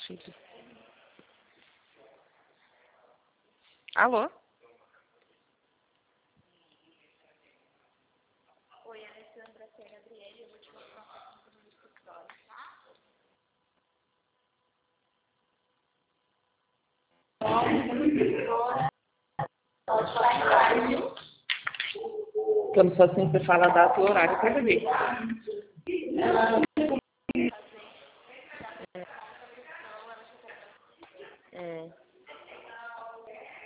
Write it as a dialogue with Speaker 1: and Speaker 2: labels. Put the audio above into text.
Speaker 1: Filho. Alô?
Speaker 2: Oi, Alessandra, aqui é a Gabriela, eu vou te mostrar uma foto no escritório, tá?
Speaker 1: Quando só sempre fala data e horário para ver.